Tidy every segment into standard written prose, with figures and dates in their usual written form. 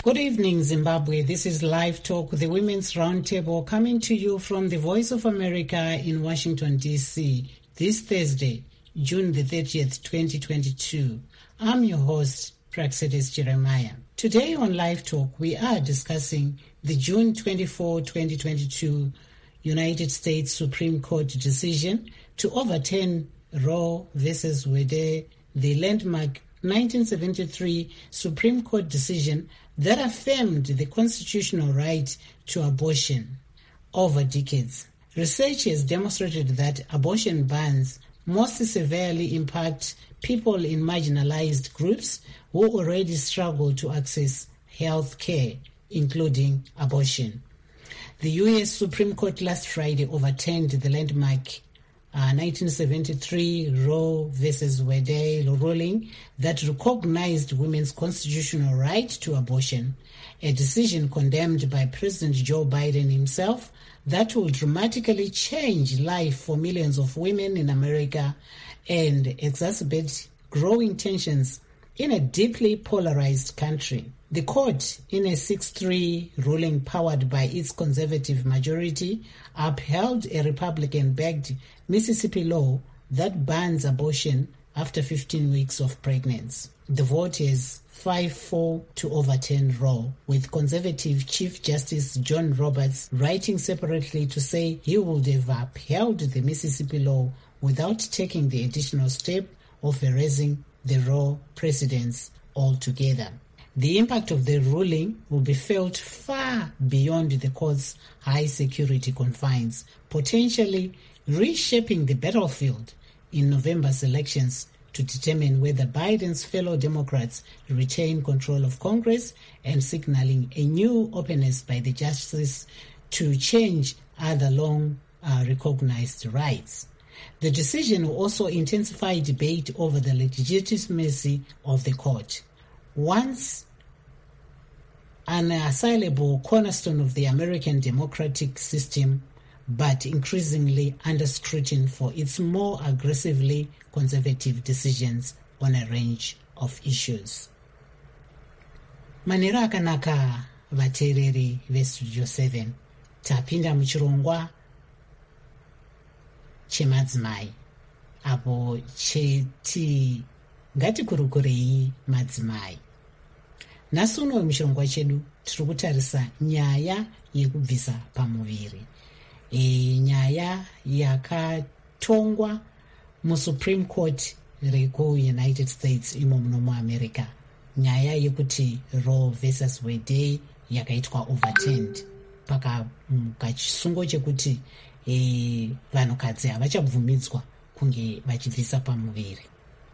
Good evening, Zimbabwe. This is Live Talk, the Women's Roundtable, coming to you from the Voice of America in Washington, D.C. this Thursday, June the 30th, 2022. I'm your host, Praxedis Jeremiah. Today on Live Talk, we are discussing the June 24, 2022 United States Supreme Court decision to overturn Roe v. Wade, the landmark 1973 Supreme Court decision that affirmed the constitutional right to abortion over decades. Research has demonstrated that abortion bans most severely impact people in marginalized groups who already struggle to access health care, including abortion. The U.S. Supreme Court last Friday overturned the landmark 1973 Roe v. Wade ruling that recognized women's constitutional right to abortion, a decision condemned by President Joe Biden himself that will dramatically change life for millions of women in America and exacerbate growing tensions in a deeply polarized country. The court, in a 6-3 ruling powered by its conservative majority, upheld a Republican-backed Mississippi law that bans abortion after 15 weeks of pregnancy. The vote is 5-4 to overturn Roe, with conservative Chief Justice John Roberts writing separately to say he would have upheld the Mississippi law without taking the additional step of erasing the Roe precedents altogether. The impact of the ruling will be felt far beyond the court's high security confines, potentially reshaping the battlefield in November's elections to determine whether Biden's fellow Democrats retain control of Congress and signaling a new openness by the justices to change other long-recognized rights. The decision will also intensify debate over the legitimacy of the court. Once an unassailable cornerstone of the American democratic system, but increasingly under scrutiny for its more aggressively conservative decisions on a range of issues. Manera akanaka vateereri vestudio 7 tapinda muchirongwa chemadzimai apo cheti ngatikurukurei madzimai. Nhasi uno muchirongwa chedu tiri kutarisa nyaya yekubvisa pamuviri, nyaya yakatongwa muSupreme Court rekuUnited States imo muno muAmerica, nyaya yekuti Roe versus Wade yakaitwa overturned pakachisungo chekuti vanhukadzi havachabvumidzwa kunge vachibvisa pamuviri.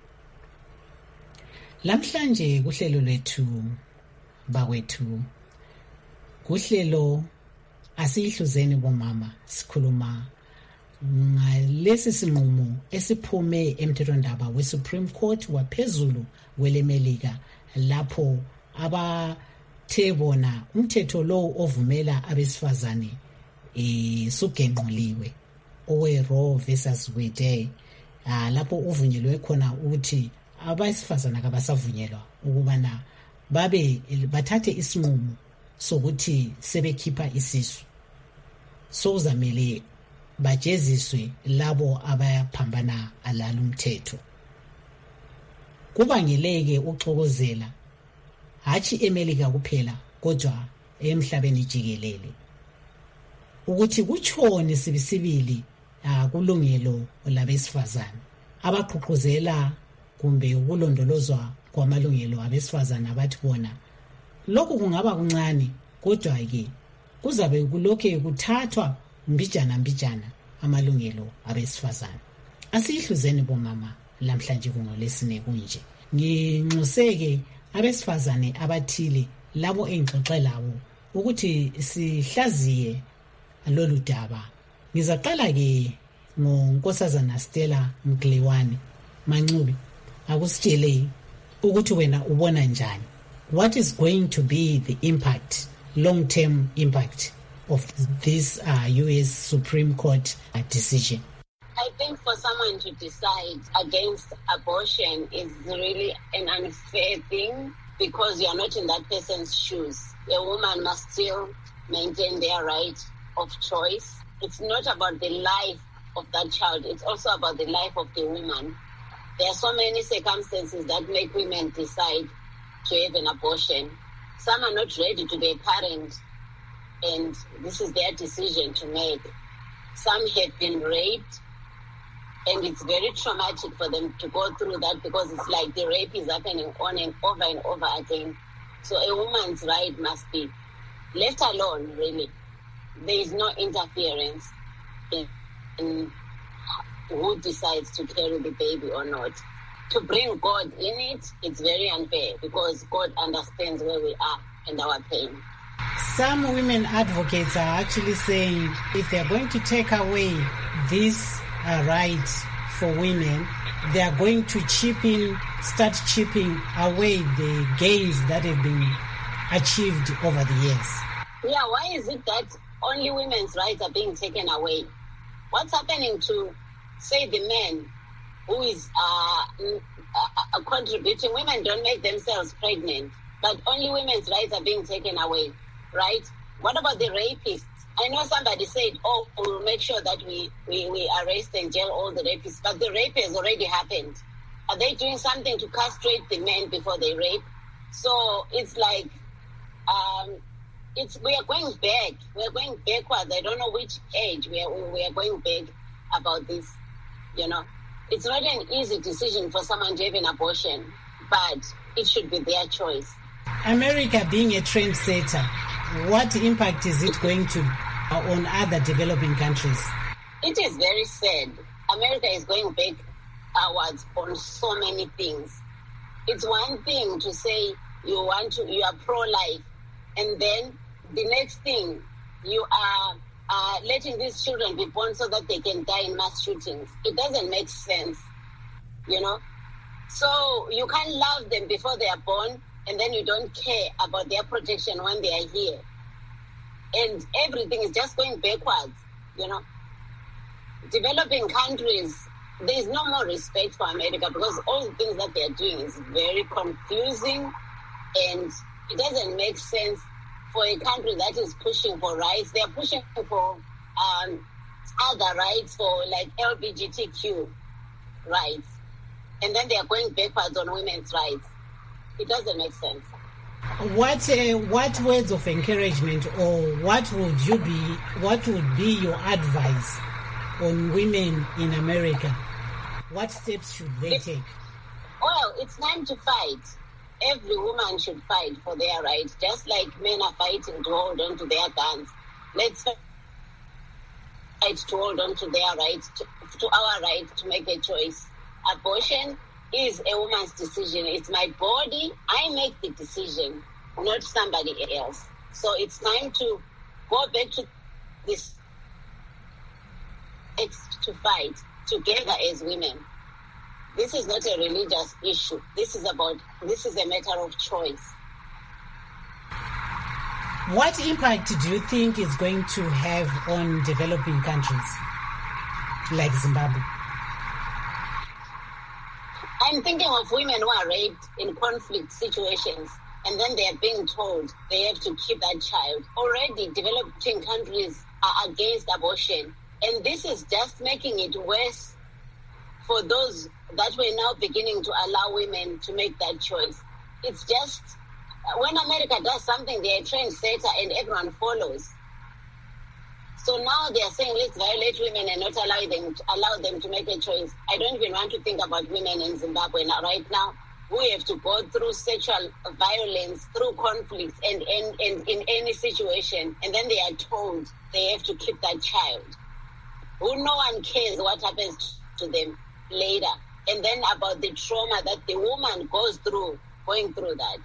Lamhlanje kuhlelo lwethu bakwethu kuhlelo asiyihluzeni bomama sikhuluma ngalesi sinqumo esiphume emthethwandaba weSupreme Court waphezulu welemelika lapho abathe bona umthetho lo ovumela abesifazane sugenquliwe owe Roe versus Wade lapho uvunyelwe khona ukuthi abesifazane akabasavunyelwa ukubana bathathe isinqumo sokuthi sebekhipha isisu, sozamele bajeziswe labo abaphambana alalo umthetho. Kubangeleke uxokozela hathi eMelika kuphela kodwa emhlabeni jikelele ukuthi kutshoni sibisibili kulungelo labesifazane abaqhuquzela kumbe ukulondolozwa kwamalungelo abesifazane abathi bona lokhu kungaba kuncane kodwa ke kuzabe kulokhe kuthathwa mbijana amalungelo abesifazane. Asiyihluzeni bomama lamhlanje kungolesine kunje. Nginxuseke abesifazane abathile labo engixoxe labo ukuthi sihlaziye lolu daba. Ngizaqala ke ngonkosazana Stella Mgilewani Mancubi, akusitshele ukuthi wena ubona njani. What is going to be the impact, long-term impact of this U.S. Supreme Court decision? I think for someone to decide against abortion is really an unfair thing because you are not in that person's shoes. A woman must still maintain their right of choice. It's not about the life of that child. It's also about the life of the woman. There are so many circumstances that make women decide to have an abortion. Some are not ready to be a parent, and this is their decision to make. Some have been raped, and it's very traumatic for them to go through that because it's like the rape is happening on and over again. So a woman's right must be left alone, really. There is no interference in who decides to carry the baby or not. To bring God in it, it's very unfair because God understands where we are and our pain. Some women advocates are actually saying if they're going to take away this right for women, they are going to start chipping away the gains that have been achieved over the years. Yeah, why is it that only women's rights are being taken away? What's happening to, say, the men who is contributing? Women don't make themselves pregnant, but only women's rights are being taken away, right? What about the rapists? I know somebody said, we'll make sure that we arrest and jail all the rapists, but the rape has already happened. Are they doing something to castrate the men before they rape? So it's like, we are going back. We are going backwards. I don't know which age we are going back about this, you know. It's not an easy decision for someone to have an abortion, but it should be their choice. America being a trendsetter, what impact is it going to on other developing countries? It is very sad. America is going backwards on so many things. It's one thing to say you are pro-life, and then the next thing you are letting these children be born so that they can die in mass shootings. It doesn't make sense, you know. So you can't love them before they are born, and then you don't care about their protection when they are here. And everything is just going backwards, you know. Developing countries, there is no more respect for America because all the things that they are doing is very confusing, and it doesn't make sense for a country that is pushing for rights. They are pushing for other rights, for like LGBTQ rights, and then they are going backwards on women's rights. It doesn't make sense. What words of encouragement or what would be your advice on women in America? What steps should they take? Well, it's time to fight. Every woman should fight for their rights, just like men are fighting to hold on to their guns. Let's fight to hold on to their rights, to our right to make a choice. Abortion is a woman's decision. It's my body. I make the decision, not somebody else. So it's time to go back to this, to fight together as women. This is not a religious issue. This is a matter of choice. What impact do you think is going to have on developing countries like Zimbabwe? I'm thinking of women who are raped in conflict situations, and then they are being told they have to keep that child. Already developing countries are against abortion, and this is just making it worse for those that we're now beginning to allow women to make that choice. It's just, when America does something, they're a trendsetter and everyone follows. So now they're saying, let's violate women and not allow them to make a choice. I don't even want to think about women in Zimbabwe now. Right now, we have to go through sexual violence, through conflicts, and in any situation, and then they are told they have to keep that child. Who no one cares what happens to them later. And then about the trauma that the woman goes through, going through that.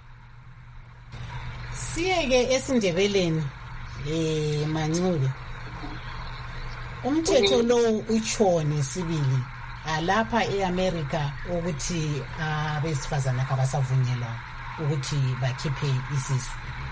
Siyeke esindebeleni Mancube. Umthetho lo utshone sibili lapha eAmerica ukuthi abesifazana abasavunyelwa ukuthi bakhiphe isisu.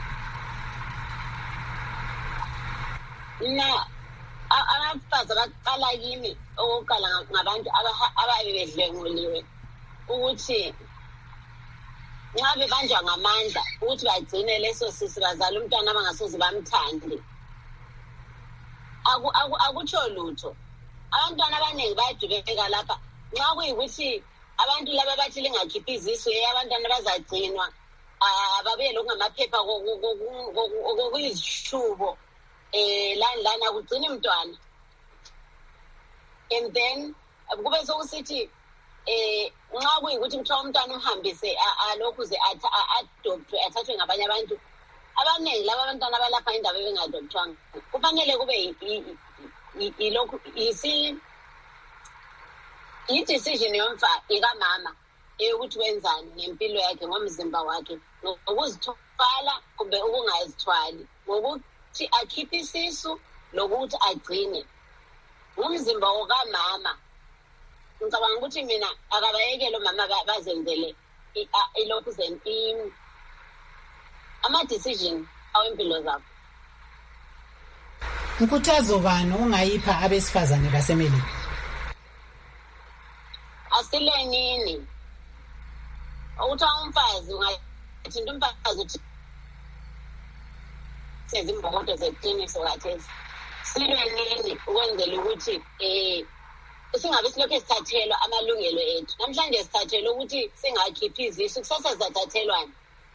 Abafazi abaqala kimi okokuqala ngabantu ababe bedlenguliwe ukuthi nxa bebanjwa ngamandla ukuthi bagcine leso sisi bazala umntwana abangasoze bamthande akutsho lutho. Abantwana abaningi bayadubeka lapha nxa kuyikuthi abantu laba bathi lingakhiphi izisu abantwana bazagcinwa babuye lokungamaphepha kokuyizishubo lani akugcini mntwana. And then kube sokusithi nxa kuyikuthi kuthiwa umntwana umhambise alokhu ze adoptwe athathwe ngabanye abantu abaningi laba abantwana abalapha indaba bengadoptwanga kufanele kube ilokhu i-decision ikamama eyokuthi wenzani ngempilo yakhe ngomzimba wakhe ngokuzithwala kumbe ukungazithwali ngokuthi akhiphe isisu lokuthi agcine ngumzimba wokamama. Ngicabanga ukuthi mina akabayekele omama bazenzele ilokhu ama-decision awempilo zabo. Nkuthazo bani ungayipha abesifazane basemelika? Asilenini ukuthi umfazi ungathinta umfazi uthi sezimbokodo zeqiniso kathesi silwenini ukwenzela ukuthi singabe silokhu sithathelwa amalungelo ethu. Namhlanje sithathelwa ukuthi singakhiphi izisu, kusasa sizathathelwani?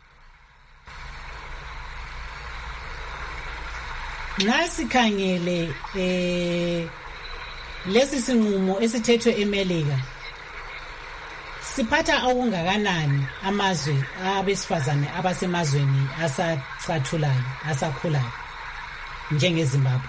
Nxa sikhangele lesi sinqumo esithethwe eMelika siphatha okungakanani amazwe abesifazane abasemazweni asacathulayo asakhulayo njengeZimbabwe?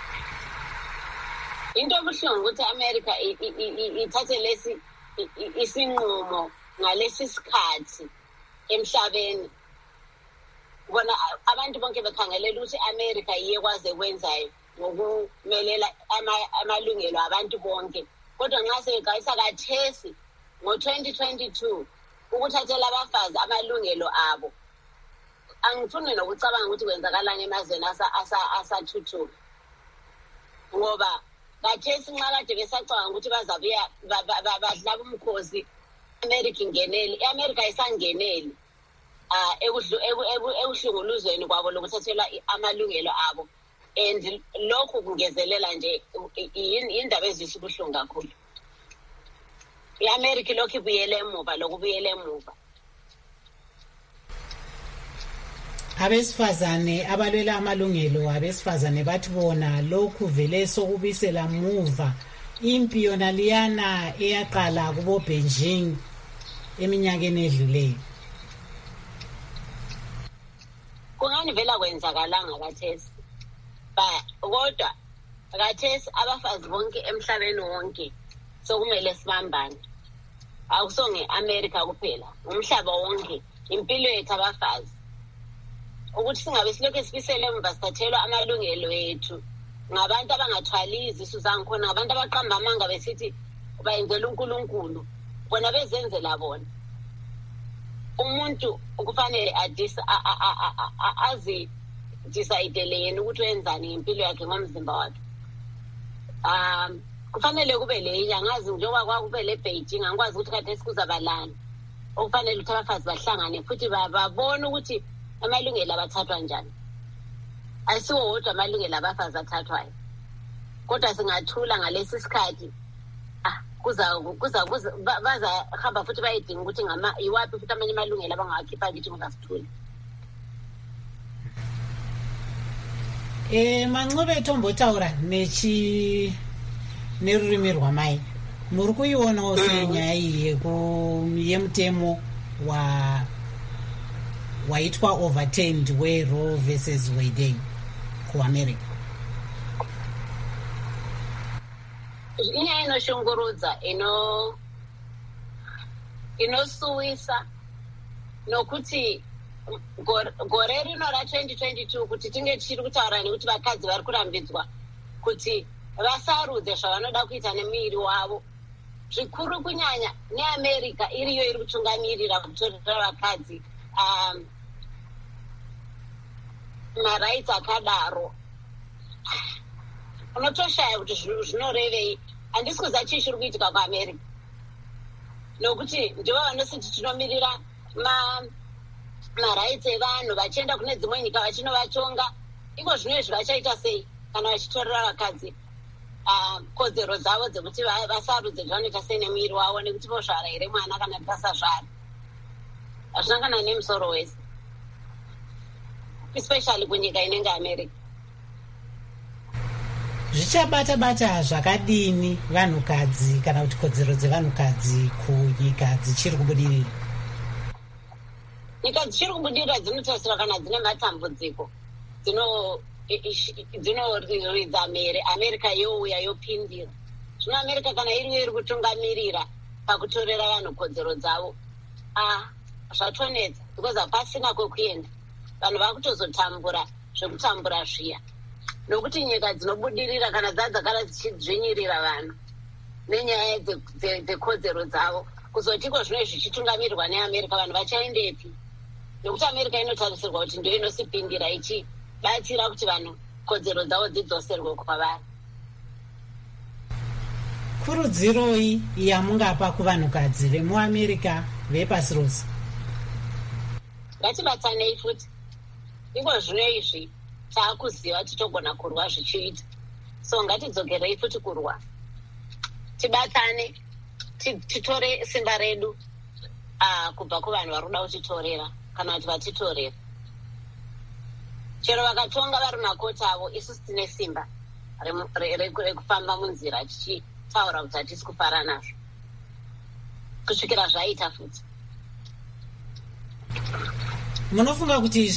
Into ebuhlungu ukuthi America ithathe lesi isinqumo ngalesi sikhathi emhlabeni. Bona abantu bonke bekhangelela ukuthi America iye kwaze kwenzayo ngokumelela amalungelo abantu bonke. Kodwa nxa sebeqalisa kathesi ngo-2022 ukuthathela abafazi amalungelo abo, angifuni nokucabanga ukuthi kwenzakalani emazweni asathuthuka. Ngoba kathesi nxa kade besacabanga ukuthi bazabuya badlaba umkhosi America ingeneli, i-America ayisangeneli ekuhlunguluzweni kwabo lokuthathelwa amalungelo abo. And lokhu kungezelela nje indaba ezisho ubuhlungu kakhulu. I-America lokhu ibuyele emuva. Abesifazane abalwela amalungelo abesifazane bathi bona lokhu vele sokubisela muva impi yona liyana eyaqala kubo Beijing eminyakeni edluleyo. Kungani vela kwenzakalanga kathesi, kodwa kathesi abafazi bonke emhlabeni wonke sokumele sibambane. Akusonge America kuphela, umhlaba wonke impilo yethu abafazi. Ukuthi singabe silokhu sibisele emva sithathelwa amalungelo ethu ngabantu abangathwali izisu zangikhona, ngabantu abaqamba amanga besithi bayenzela uNkulunkulu, bona bezenzela bona. Umuntu ukufanele azi decide yena ukuthi wenzani impilo yakhe ngomzimba wakhe. Kufanele kube le angazi njengoba kwakube le Beijing angikwazi ukuthi kade sikuzabalana. Okufanele ukuthi abafazi bahlangane futhi babone ukuthi amalungelo abathathwa njani. Ayisiwo wodwa amalungelo abafazi athathwayo. Kodwa singathula ngalesi sikhathi baza hamba futhi bayidinga ukuthi iwaphi futhi amanye amalungelo abangawakhipha kithi ngasithule. Manxube Tombotaura nerurimi rwamai muri kuiona senyaya iyi yemutemo waitwa overturned we-Roe versus Wade kuAmerica. Inyaya inoshungurudza inosuwisa nokuti gore rino ra2022 kuti tinge tichiri kutaurani kuti vakadzi vari kurambidzwa kuti vasarudze zvavanoda kuita nemiri wavo. Zvikuru kunyanya neAmerica iriyo iri kutungamirira kutorera vakadzi marights akadaro. Unotoshaya kuti zvinorevei. Handisi kuziva chii chiri kuitika kuAmerica, nokuti ndivo vanositi tinomirira marights evanhu vachienda kune dzimwe nyika vachinovachonga. Iko zvino izvi vachaita sei kana vachitorera vakadzi kodzero dzavo dzekuti vasarudze zvanoita sei nemuviri wavo, nekuti vozvara here mwana kana vasazvara. Hazvina kana nemusoro wese, especially kunyika inenge America. Zvichabata-bata zvakadini vanhukadzi kana kuti kodzero dzevanhukadzi kunyika dzichiri kubudirira? Nyika dzichiri kubudirira dzinotarisira kana dzine matambudziko dzinoridza mhere. America youya yopindira. Zvino America kana iri kutungamirira pakutorera vanhu kodzero dzavo, zvatonetsa, because hapasina kwekuenda. Vanhu vakutozotambura zvekutambura zviya, nokuti nyika dzinobudirira kana dzadzakara dzichidzvinyirira vanhu nenyaya dzekodzero dzavo, kuzotiko zvino zvichitungamirirwa neAmerica, vanhu vachaendepi? Nokuti America inotarisirwa kuti ndio inosipindira ichibatsira kuti vanhu kodzero dzavo dzidzoserwe kwavari. Kurudziroi yamungapa kuvanhukadzi vemuAmerica vepasi rose? Ngatibatsanei futi. Iko zvino izvi taakuziva titogona kurwa zvichiita, so ngatidzokerei futi kurwa. Tibatsane, titore simba redu kubva kuvanhu vari kuda kutitorera kana kuti vatitorera. Chero vakatonga vari makoti avo, isusu tine simba rekufamba munzira tichitaura kuti hatisi kufara nazvo kusvikira zvaita futi. Munofunga kuti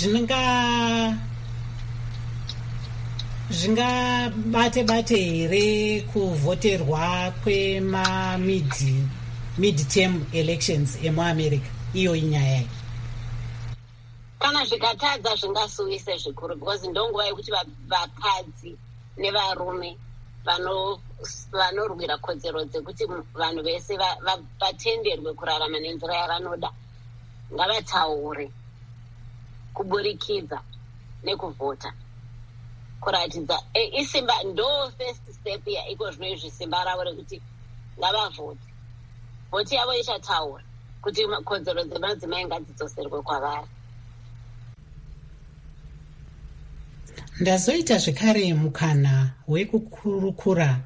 zvingabate here kuvhoterwa mid-term elections emuAmerica? Iyo inyaya iyi kana zvikatadza zvingasuwise zvikuru, because ndonguva yekuti vakadzi nevarume vanorwira kodzero dzekuti vanhu vese vatenderwe kurarama nenzira yavanoda ngavataure kuburikidza nekuvhota, kuratidza isimba ndo first step iko zvino izvi simba ravo rekuti ngavavhoti. Vhoti yavo ichataura kuti kodzero dzemadzimai ngadzidzoserwe kwavari. Ndazoita zvekare mukana wekukurukura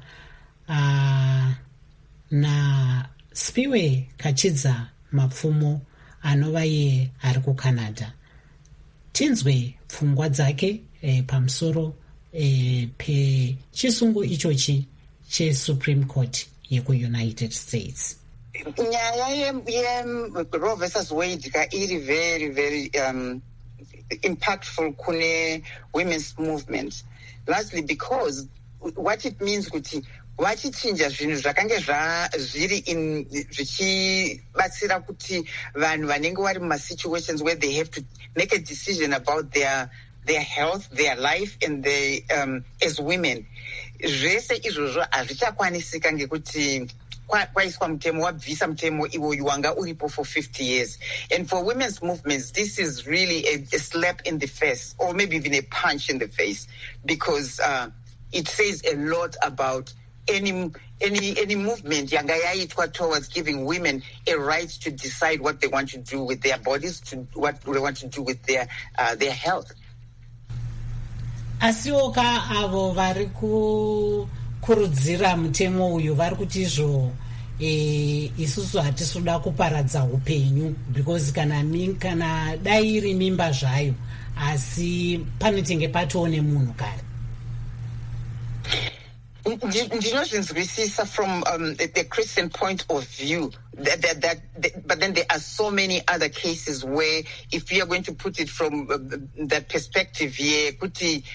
naSpiwe Kachidza Mapfumo anova iye ari kuCanada. Tinzwe pfungwa dzake pamusoro pechisungo ichochi cheSupreme Court yekuUnited States. Nyaya yeRoe versus Wade iri very very impactful kune women's movement, largely because what it means kuti vachichinja zvinhu zvakange zviri zvichibatsira kuti vanhu vanenge vari mumasituations where they have to make a decision about their health, their life, and as women, zvese izvozvo hazvichakwanisika ngekuti kwaiswa mutemo, wabvisa mutemo iwoyu wanga uripo for 50 years. And for women's movements, this is really a slap in the face, or maybe even a punch in the face, because it says a lot about any movement yanga yaitwa towards giving women a right to decide what they want to do with their bodies, to what they want to do with their health. Asioka avo vari kukurudzira mutemo uyu vari kuti izvo isusu hatisi kuda kuparadza upenyu, because kana dai iri mimba zvayo asi panotenge patone munhu kare. Ndinozvinzwisisa from the Christian point of view, but then there are so many other cases where, if we are going to put it from that perspective here, kuti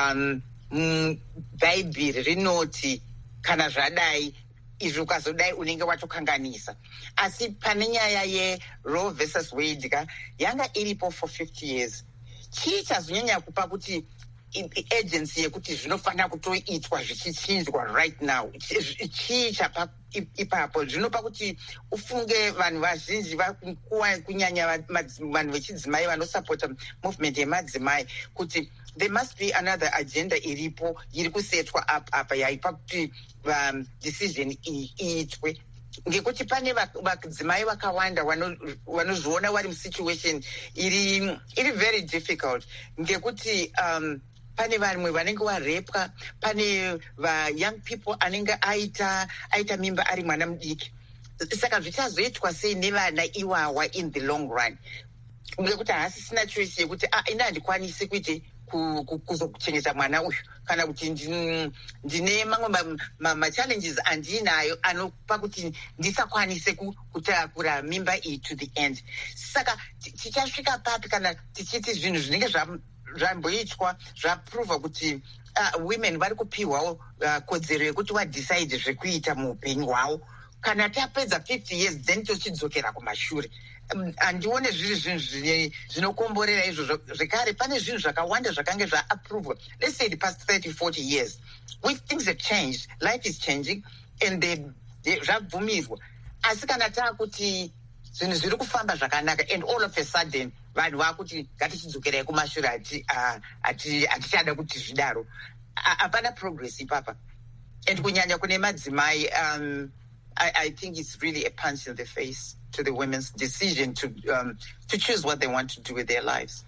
Bible rinoti kana zvadai izvo ukazodai unenge watokanganisa. Asi pane nyaya yeRoe versus Wade yanga iripo for 50 years. Chii chazonyanya kupa kuti agency yekuti zvinofanira kutoitwa zvichichinjwa right now? Chii chapa ipapo zvinopa kuti ufunge vanhu vazhinji kunyanya vanhu vechidzimai vanosapota movement yemadzimai kuti there must be another agenda iripo iri kusetwa apa yaipa kuti decision iitwe. ngekuti pane vadzimai vakawanda vanozviona vari musituation iri very difficult, ngekuti pane vamwe vanenge varepwa, pane young people anenge aita mimba ari mwana mudiki. Saka zvichazoitwa sei nevana iwawa in the long run, ngekuti haasisina choice yekuti ina handikwanisi kuite kuzokuchengeta mwana uyu, kana kuti ndine mamwe machallenges andinayo anopa kuti ndisakwanise kutakura mimba iyi to the end. Saka tichasvika papi kana tichiti zvinhu zvinenge zvamboitwa zvaprova kuti women vari kupiwawo kodzero yekuti vadecide zvekuita muupenyu hwavo. Kana tapedza 50 years then tochidzokera kumashure. Handione zviri zvinhu zvinokomborera izvozvo. Zvekare pane zvinhu zvakawanda zvakange zvaaprovwa, let's say the past 30-40 years, with things have changed, life is changing, and zvabvumirwa. Asi kana taakuti zvinhu zviri kufamba zvakanaka and all of a sudden vanhu vakuti ngatichidzokerai kumashure hatichada kuti zvidaro, hapana progress ipapa. And kunyanya kune madzimai, I think it's really a punch in the face to the women's decision to choose what they want to do with their lives.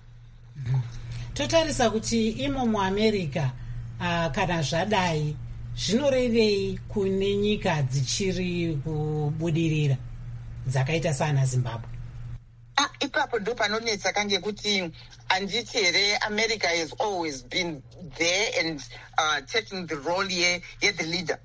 Totarisa kuti imo muAmerica kana zvadai zvinorevei kune nyika dzichiri kubudirira dzakaita sana Zimbabwe? Ipapo ndo panonetsa kange kuti handiti here America has always been there and taking the role the leader.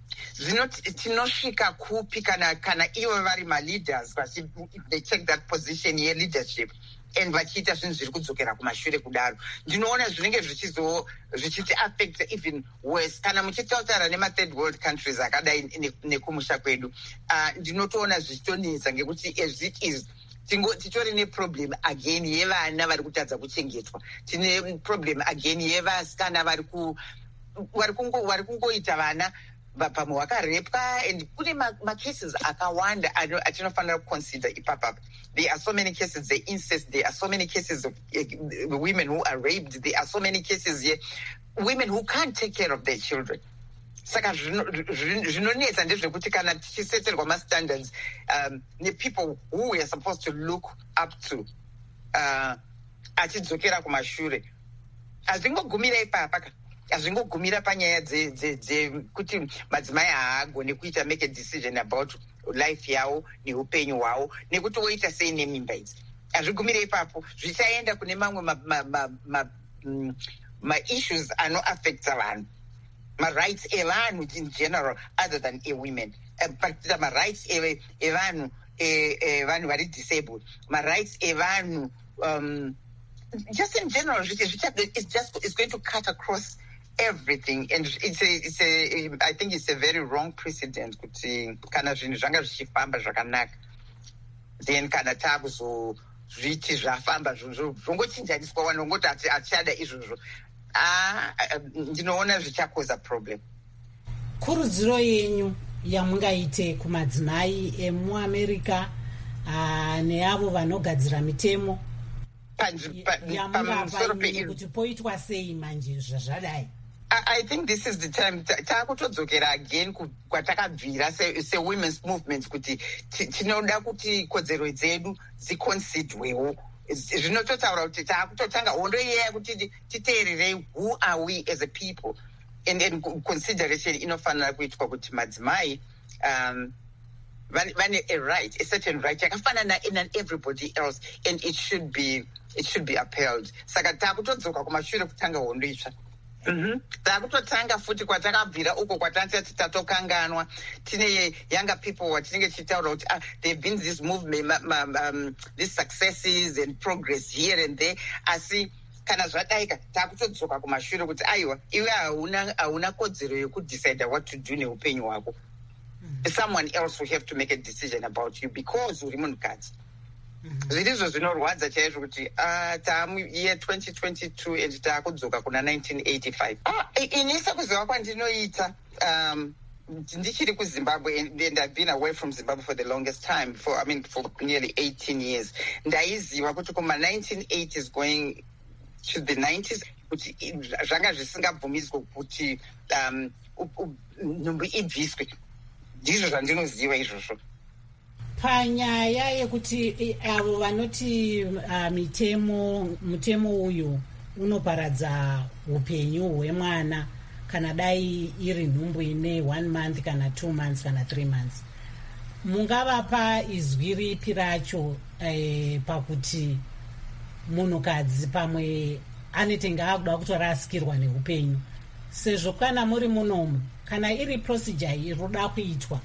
Tinosvika kupi kana ivo vari ma-leaders if they take that position leadership and vachiita zvinhu zviri kudzokera kumashure kudaro, ndinoona zvinenge zvichiti affect even worse. Kana muchitaura nema-third world countries akadai nekumusha kwedu, ndinotoona zvichitonetsa ngekuti as it is titori neproblem again yevana vari kutadza kuchengetwa, tine problem again yevasikana vari kungoita vana pamwe vakarepwa, and kune macases akawanda atinofanira kuconsider ipapapa. There are so many cases of incest, there are so many cases of women who are raped, there are so many cases here, women who can't take care of their children. Saka zvinonetsa ndezvekuti kana tichiseterwa ma-standards people who we are supposed to look up to achidzokera kumashure, hazvingogumira ipapa. Hazvingogumira panyaya dzekuti madzimai haagone kuita make a decision about life yavo neupenyu hwavo nekuti woita sei nemimba idzi. Hazvigumire ipapo, zvichaenda kune mamwe ma-issues anoaffecta vanhu, ma-rights evanhu in general other than women, particular ma-rights evanhu vanhu vari disabled, ma-rights evanhu just in general. It's going to cut across everything, and I think it's a very wrong precedent kuti kana zvinhu zvanga zvichifamba zvakanaka then kana takuzozviti zvafamba zvongochinjaniswa vanhu vongoti hatichada izvozvo, ndinoona zvichakoza problem. Kurudziro yenyu yamungaite kumadzimai emuAmerica neavo vanogadzira mitemo kuti poitwa sei manje zvadai? I think this is the time taakutodzokera again kwatakabvira se-women's movements kuti tinoda kuti kodzero dzedu dziconsiderwewo. Zvinototaura kuti taakutotanga hondo iyeya kuti titeererei, who are we as a people, and then consideration inofanira kuitwa kuti madzimai vane a certain right yakafanana in everybody else, and it should be upheld. Saka taakutodzoka kumashure kutanga hondo itsva. Taakutotanga futi kwatakabvira uko kwatanzi tatokanganwa. Tine younger people watinenge tichitaura kuti there have been this movement, these successes and progress here and there, asi kana zvadaika taakutodzoka kumashure kuti aiwa iwe hauna kodzero yekudecide what to do neupenyu hwako. Someone else will have to make a decision about you because uri munhukadzi. Zvirizvo zvinorwadza chaizvo kuti year 2022 and taakudzoka kuna 1985. Inisa kuziva kwandinoita ndichiri kuZimbabwe, and I've been away from Zimbabwe for the longest time, for nearly 18 years. Ndaiziva kuti kuma 1980s going to the 90s kuti zvanga zvisingabvumiswe kuti nhumbi ibviswe. ndizvo zvandinoziva izvozvo. Panyaya yekuti avo vanoti mutemo uyu unoparadza upenyu hwemwana kana dai iri nhumbu ine 1 month kana 2 months kana 3 months, mungavapa izwi ripi racho pakuti munhukadzi pamwe anetenge akuda kutorasikirwa neupenyu, sezvo kana muri munomu kana iri procedure iroda kuitwa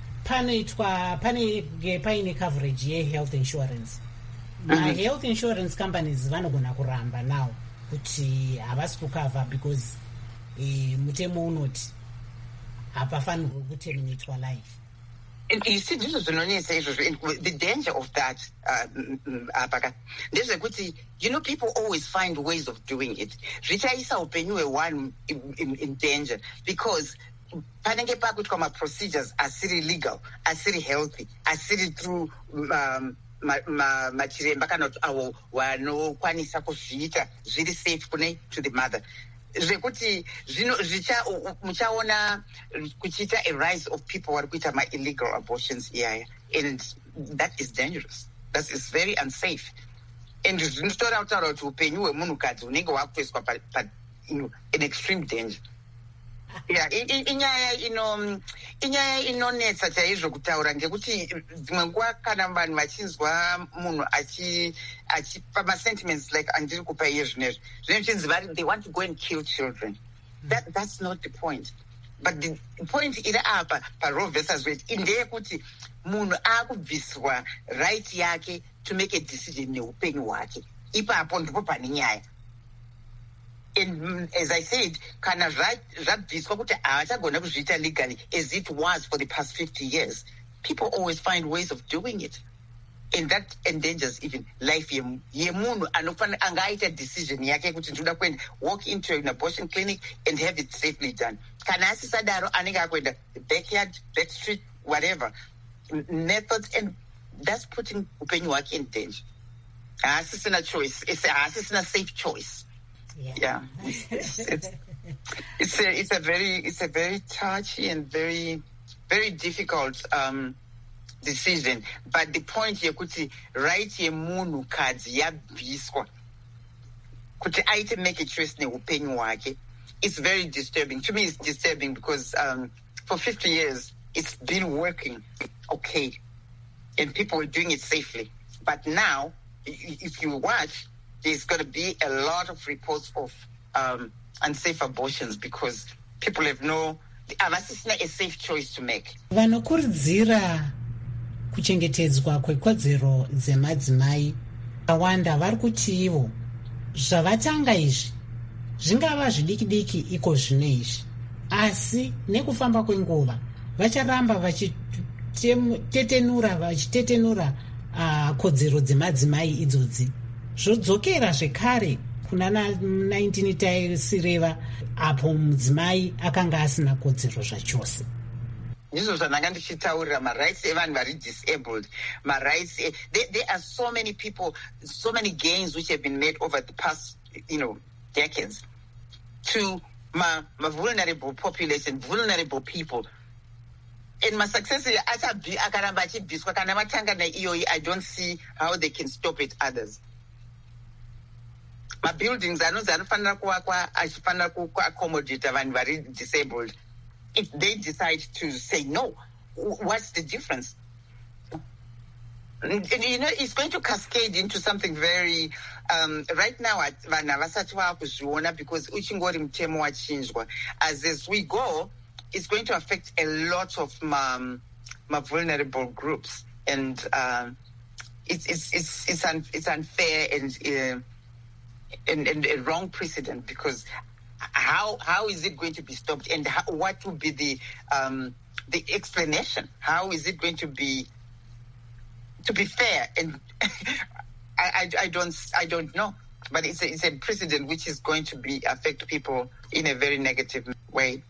panenge paine coverage yehealth insurance. Health insurance companies vanogona kuramba nawo kuti havasi kukavha because mutemo unoti hapafanirwi kuterminatwa life. You see, this is the danger of that, ndezvekuti, people always find ways of doing it. Zvichaisa upenyu hwewanhu in danger because panenge pakuitwa maprocedures asiri legal, asiri healthy, asiri through machiremba kana kuti avo vanokwanisa kuzviita zviri safe kune to the mother. Zvekuti muchaona kuchiita a rise of people vari kuita ma-illegal abortions iyaya, and that is dangerous. That is very unsafe. And zvinotora kutaura kuti upenyu hwemunhukadzi hunenge hwakuiswa in extreme danger. Yeah, inyaya inonetsa chaizvo kutaura, ngekuti dzimwe nguva kana vanhu vachinzwa munhu achipa ma-sentiments like andiri kupa iye zvinezvi zvinochinzi they want to go and kill children. That's not the point. But the point iri apa paRoe versus Wade ndeyekuti munhu akubviswa right yake to make a decision neupenyu hwake. Ipapo ndipo pane nyaya. And as I said, kana zvabviswa kuti havachagona kuzviita legally as it was for the past 50 years. People always find ways of doing it. And that endangers even life yemunhu angaita decision yake kuti ndoda kuenda walk into an abortion clinic and have it safely done. Kana asisadaro anenge akuenda the backyard, back street, whatever methods, and that's putting upenyu hwake in danger. Haasisina choice. Haasisina safe choice. Yeah. It's a very touchy and very, very difficult decision. But the point here, kuti right yemunhu kadzi yabviswa kuti aite make a choice neupenyu hwake, it's very disturbing. To me, it's disturbing because for 50 years it's been working okay, and people were doing it safely. But now, if you watch, there's going to be a lot of reports of unsafe abortions because people have a safe choice to make. Vanokurudzira kuchengetedzwa kwekodzero dzemadzimai vakawanda vari kuti ivo zvavatanga izvi zvingava zvidiki-diki iko zvino izvi, asi nekufamba kwenguva vacharamba vachitetenura kodzero dzemadzimai idzodzi. Zvodzokera zvekare kuna 19 taisireva apo mudzimai akanga asina kodzero zvachose. Ndizvo zvandanga ndichitaurira marights evanhu vari disabled, marights. There are so many people, so many gains which have been made over the past, decades to my vulnerable population, vulnerable people. And my success akaramba achibviswa kana vatanga naiyoyi, I don't see how they can stop it others. Buildings anofanira kuvakwa achifanira kuaccommodate vanhu vari disabled. If they decide to say no, what's the difference? And, it's going to cascade into something very right now vanhu havasati vaakuzviona because uchingori mutemo wachinjwa. As we go, it's going to affect a lot of my vulnerable groups, and it's unfair and a wrong precedent, because how is it going to be stopped, and what will be the explanation? How is it going to be fair? And I don't know, but it's a precedent which is going to affect people in a very negative way.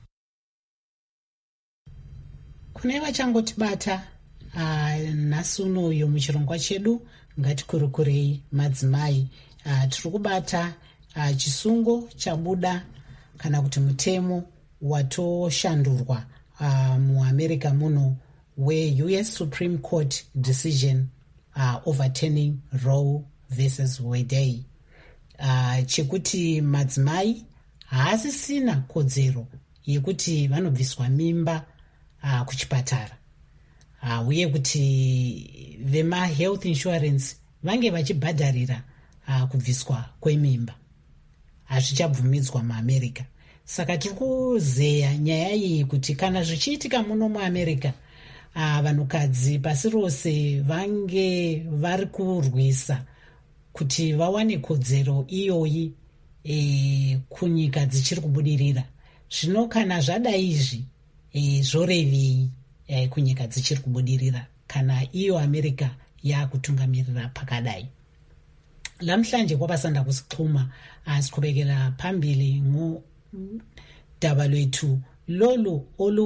Kune vachangotibata nhasi unoyo muchirongwa chedu ngatikurukurei madzimai. Tiri kubata chisungo chabuda kana kuti mutemo watoshandurwa muAmerica muno we-US Supreme Court decision overturning Roe versus Wade, chekuti madzimai haasisina kodzero yekuti vanobviswa mimba kuchipatara, uye kuti vema-health insurance vange vachibhadharira kubviswa kwemimba. Hazvichabvumidzwa muAmerica. Saka tiri kuzeya nyaya iyi kuti kana zvichiitika muno muAmerica, vanhukadzi pasi rose vange vari kurwisa kuti vawane kodzero iyoyi kunyika dzichiri kubudirira. Zvino kana zvadai izvi zvorevei kunyika dzichiri kubudirira kana iyo America yakutungamirira pakadai? Lamhlanje kwabasanda kusixhuma siqhubekela phambili ngodaba lwethu lolu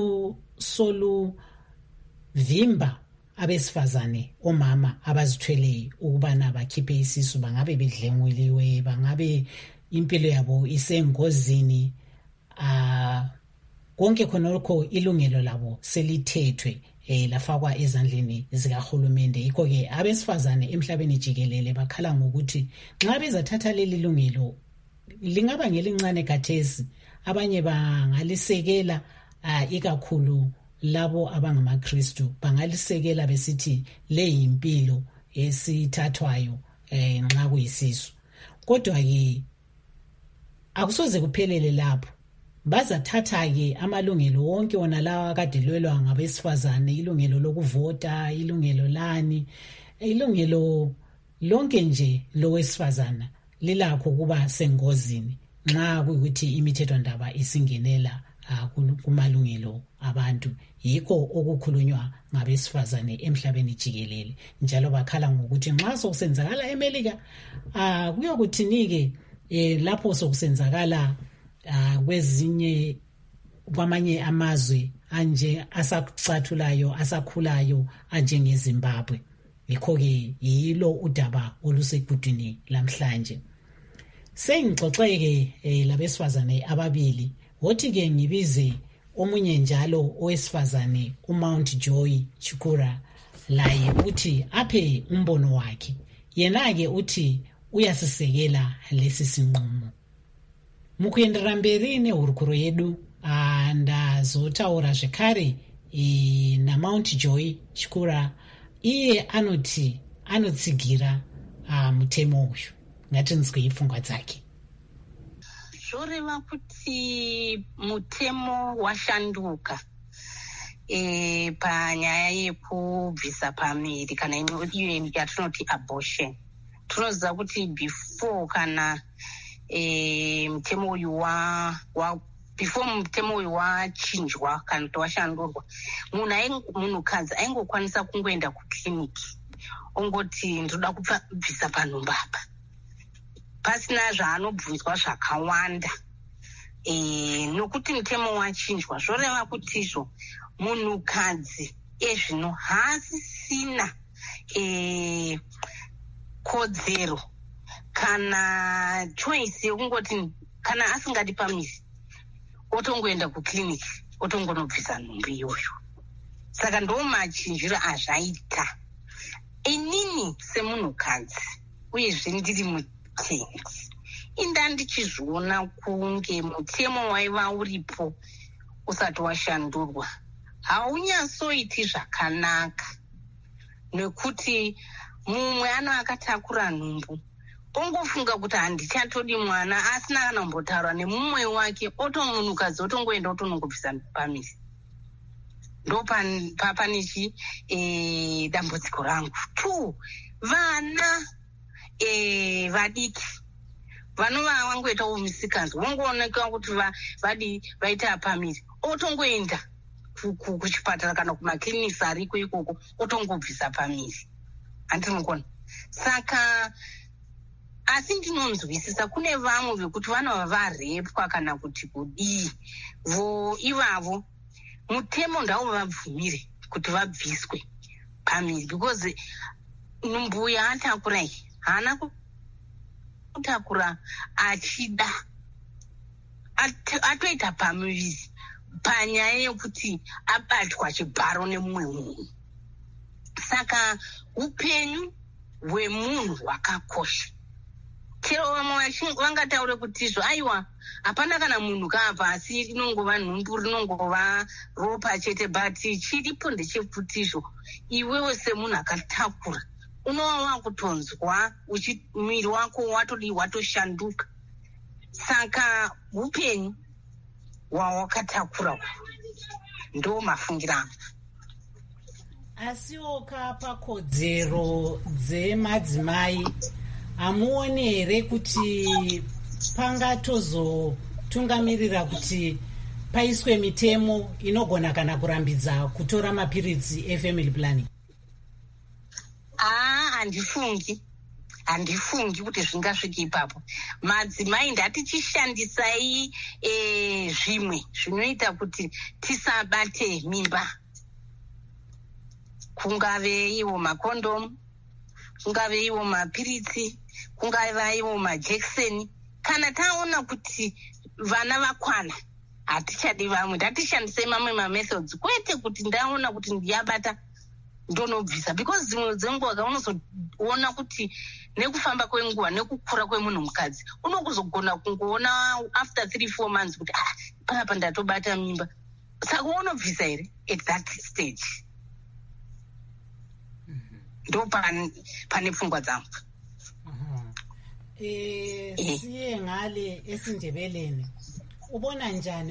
olusoluvimba abesifazane omama abazithweleyo ukubana bakhiphe isisu, bangabe bedlenguliwe, bangabe impilo yabo isengozini, konke khonokho ilungelo labo selithethwe lafakwa ezandleni zikahulumende. Yikho-ke abesifazane emhlabeni jikelele bakhala ngokuthi nxa bezathatha leli lungelo lingaba ngelincane kathesi, abanye bangalisekela, ikakhulu labo abangamaKristu bangalisekela besithi le yimpilo esithathwayo nxa kuyisisu. Kodwa-ke akusoze kuphelele lapho. Bazathatha-ke amalungelo wonke wona lawa akade lwelwa ngabesifazane, ilungelo lokuvota, ilungelo lani, ilungelo lonke nje lowesifazana lilakho kuba sengozini nxa kuyikuthi imithethwandaba isingenela kumalungelo abantu. Yikho okukhulunywa ngabesifazane emhlabeni jikelele, njalo bakhala ngokuthi nxa sokusenzakala eMelika kuyokuthi-ke lapho sokusenzakala kwamanye amazwe anje asacathulayo asakhulayo anjengeZimbabwe. Yikho-ke yilo udaba olusegudwini lamhlanje. Sengixoxe-ke labesifazane ababili, wothi-ke ngibize omunye njalo owesifazane uMount Joy Chikura, laye uthi aphe umbono wakhe. Yena-ke uthi uyasisekela lesi sinqumo. Mukuenderera mberi nehurukuro yedu, ndazotaura zvekare naMount Joy Chikura. Iye anoti anotsigira mutemo uyu. Ngatinzwei pfungwa dzake. Zvoreva kuti mutemo washanduka panyaya yekubvisa pamiri kana iyo yatinoti abortion. Tinoziva kuti before kana mutemo uyu before mutemo uyu wachinjwa kana kuti washandurwa, munhukadzi aingokwanisa kungoenda kukiriniki ongoti ndoda kubvisa panhumba apa, pasina zvaanobvunzwa zvakawanda. Nokuti mutemo wachinjwa, zvoreva kuti izvo munhukadzi ezvino haasisina kodzero kana choice yekungoti kana asingadi pamizi otongoenda kukiriniki otongonobvisa nhumbi iyoyo. Saka ndo machinjiro azvaita. Inini semunhukadzi uyezve ndiri mutendi, inda ndichizviona kunge mutemo waiva uripo usati washandurwa haunyasoiti zvakanaka, nekuti mumwe akatakura nhumbu ongofunga kuti handichatodi mwana asina kana kumbotaura nemumwe wake, munhukadzi otongoenda otonongobvisa pamizi. Ndo pane dambudziko rangu. 2, vana vadiki vanova vangoitawo misikanzwa, vongooneka kuti vaita pamizi otongoenda kuchipatara kana kumakiriniki ariko ikoko otongobvisa pamizi. Handinokona. Saka asi ndinonzwisisa kune vamwe vekuti vanova varepwa kana kuti kudii, ivavo mutemo ndauvabvumire kuti vabviswe pamizi, because mbuya atakurai haana kutakura achida, atoita pamizi panyaya yekuti abatwa chibharo nemumwe munhu. Saka upenyu hwemunhu hwakakosha. Chero vamwe vangataure kutizvo aiwa hapana kana munhu kabva asi rinongova nhumbu rinongova ropa chete, but chiripo ndechekutizvo iwewe semunhu akatakura unova wakutonzwa mwiri wako watoshanduka. Saka upenyu hwawakatakura ndo mafungira angu. Asiwo kapa kodzero dzemadzimai, hamuoni here kuti pangatozotungamirira kuti paiswe mitemo inogona kana kurambidza kutora mapiritsi efamily planning? Handifungi kuti zvingasvika ipapo. Madzimai ndatichishandisai zvimwe zvinoita kuti tisabate mimba, kungave iwo makondomu, kungave iwo mapiritsi, kungave iwo majekiseni. Kana taona kuti vana vakwana hatichadi vamwe, ndatishandisei mamwe mamethods, kwete kuti ndaona kuti ndiyabata ndonobvisa, because dzimwe dzenguva kaunozoona kuti nekufamba kwenguva nekukura kwemunhu mukadzi unokuzogona kungoona after 3-4 months kuti panapa ndatobata mimba. Saka unobvisa here at that stage. Ndo pane pfungwa dzangu. Siye ngale esindebeleni ubona njani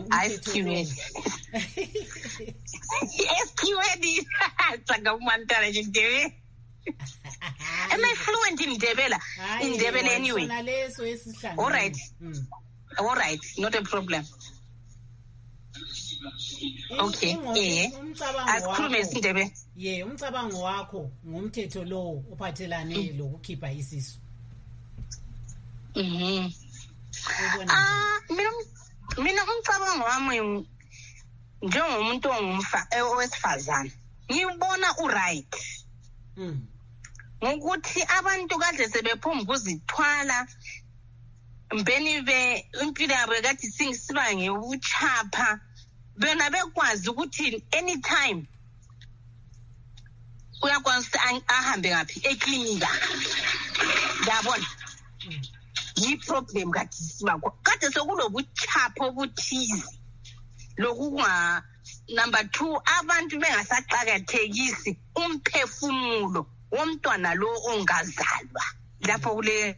Esquiwedi saka umantara chindebe. Am I fluent in Ndebele? In Ndebele anyway. All right, not a problem. Okay, asikhulume isiNdebele. Umcabango wakho ngomthetho lo ophathelane lokukhipha isisu. Mina umcabango wami njengomuntu owesifazana ngibona uright. Ngokuthi abantu kade sebephomba ukuzithwala mbeni impilo yabo kathi singisibange ubuchapha, bena bekwazi ukuthi anytime uyakwazi ahambe ngaphi eklinika. Ngiyabona yi-problem kathi sibakho kade sekulobuchapha obuthize lokunga. Number 2, abantu bengasaqakathekisi umphefumulo womntwana lo ongazalwa lapho kule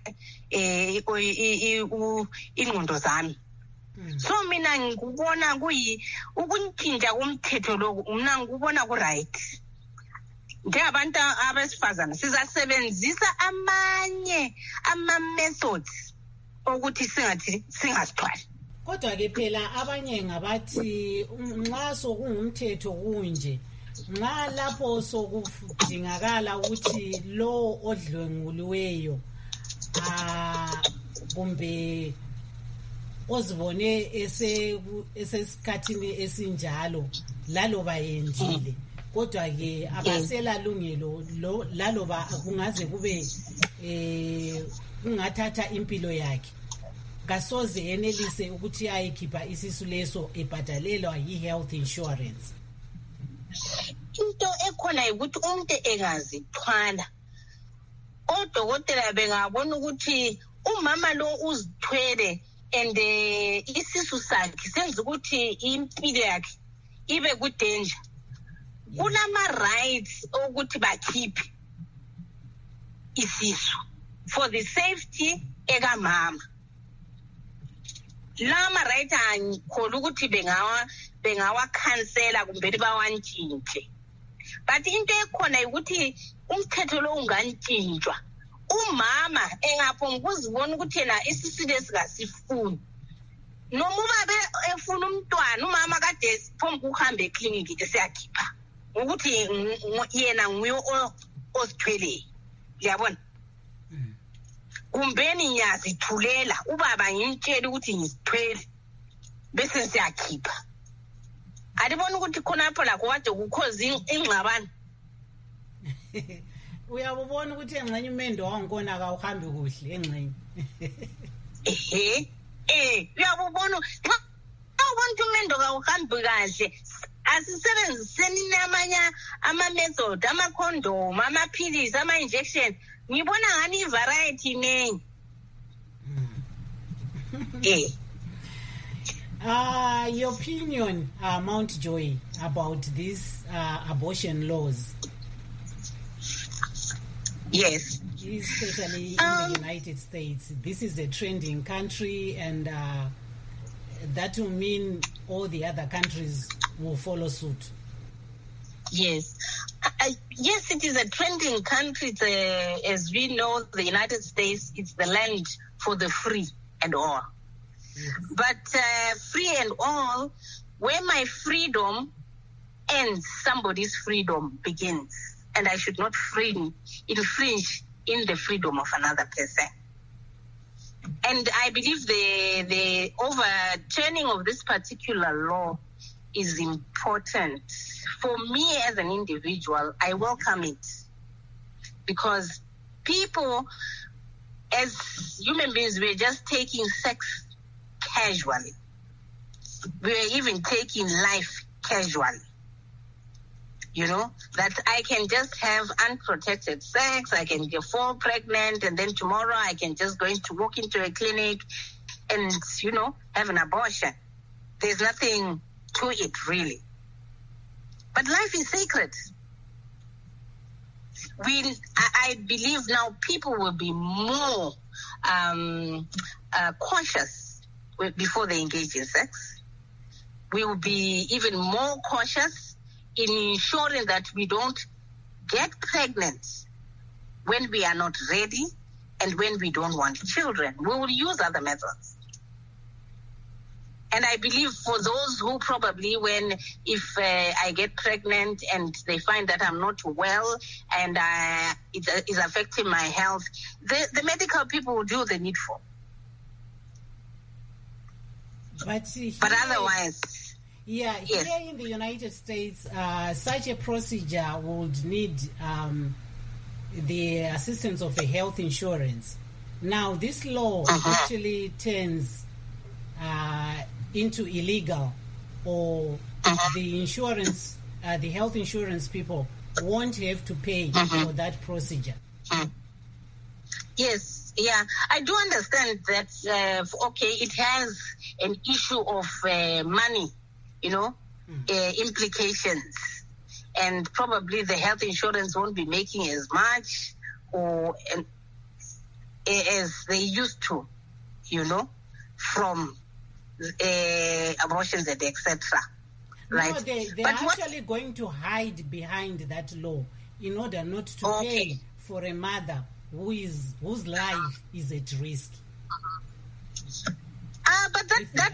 ingqondo zami. So mina ngikubona ukuntshintsha komthetho lo, mina ngikubona ku-right. Njengabantu abesifazana sizasebenzisa amanye ama-methods ukuthi singasithwali. Kodwa-ke phela abanye ngabathi nxa sokungumthetho kunje, nxa lapho sokudingakala ukuthi lo odlwenguliweyo kumbe ozibone esesikhathini esinjalo laloba yendile, kodwa-ke akasela lungelo laloba kungaze kube kungathatha impilo yakhe, kasoze enelise ukuthi ayikhipha isisu leso ebhadalelwa yi-health insurance. Into ekhona ukuthi umuntu engazithwala, odokotela bengabona ukuthi umama lo uzithwele and isisu sakhe senza ukuthi impilo yakhe ibe kudanger, kunama-rights ukuthi bakhiphe isisu for the safety ekamama. Lama right angikholwa ukuthi bengawakhansela kumbe bawantshintshe. But into ekhona ukuthi umthetho lo ungantshintshwa. Umama engaphomba ukuzibona ukuthi yena isisu lesikasifuni. Noma ubabe efuna umntwana, umama kade siphomba ukuhamba eklinikhi esiyakhipha ukuthi yena nguye osithweleyo. Uyabona? Kumbeni ngiyazithulela ubaba ngimtshela ukuthi ngizithwele bese siyakhipha. Alibona ukuthi khonapho lakho kade kukhoza ingxabano. Uyabona ukuthi engxenye umendo wangikona akawuhambi kuhle engxenye. Uyabona xa want umendoka uhambe kahle asisebenziseni namanye ama-method ama-condom amaphilisi ama-injection ngibona ngani i-variety iningi. Your opinion, Mount Joy, about these abortion laws? Yes. Especially in the United States. This is a trending country, and that will mean all the other countries will follow suit. Yes. Yes, it is a trending country. As we know, the United States, it's the land for the free and all. Yes. But free and all, where my freedom ends, somebody's freedom begins. And I should not infringe in the freedom of another person. And I believe the overturning of this particular law is important. For me as an individual, I welcome it. Because people, as human beings, we're just taking sex casually. We're even taking life casually. You know, that I can just have unprotected sex, I can fall pregnant, and then tomorrow I can just walk into a clinic and, you know, have an abortion. There's nothing to it, really. But life is sacred. I believe now people will be more cautious before they engage in sex. We will be even more cautious in ensuring that we don't get pregnant when we are not ready and when we don't want children. We will use other methods. And I believe for those who probably if I get pregnant and they find that I'm not well and it is affecting my health, the medical people will do the needful. But otherwise... Yeah, here in the United States, such a procedure would need the assistance of a health insurance. Now, this law actually turns into illegal, or the insurance, the health insurance people won't have to pay for that procedure. Yes, yeah, I do understand that, it has an issue of money, you know, implications. And probably the health insurance won't be making as much as they used to, you know, from abortions and etc. Right? No, they're actually going to hide behind that law in order not to pay for a mother whose life is at risk. But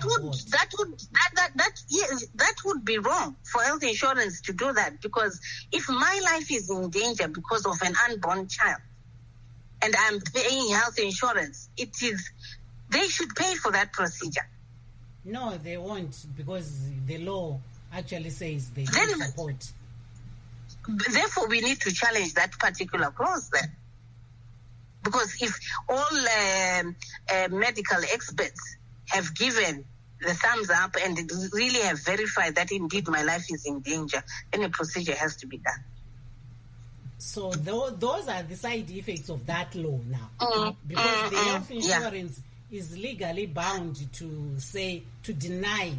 that would be wrong for health insurance to do that, because if my life is in danger because of an unborn child and I'm paying health insurance, they should pay for that procedure. No, they won't, because the law actually says they don't support. Therefore, we need to challenge that particular clause then. Because if all medical experts have given the thumbs up and really have verified that indeed my life is in danger, then a procedure has to be done. So those are the side effects of that law now. Because the health insurance is legally bound to deny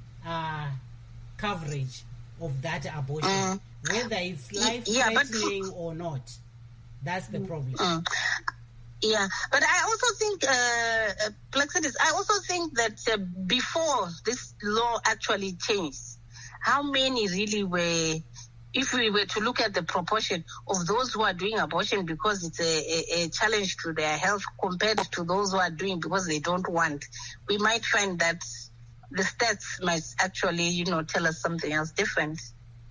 coverage of that abortion, whether it's life-threatening or not. That's the problem. Yeah, but I also think, Plexidis, I also think that before this law actually changed, how many really were, if we were to look at the proportion of those who are doing abortion because it's a challenge to their health compared to those who are doing because they don't want, we might find that the stats might actually, tell us something else different.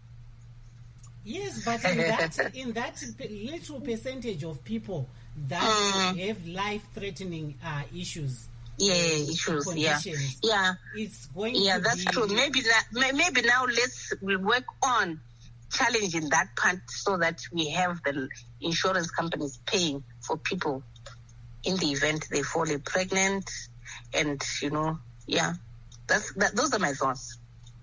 Yes, but in that little percentage of people that have life-threatening issues. Conditions, it's going to that's be... true. Maybe now we'll work on challenging that part so that we have the insurance companies paying for people in the event they fall pregnant and, Those are my thoughts.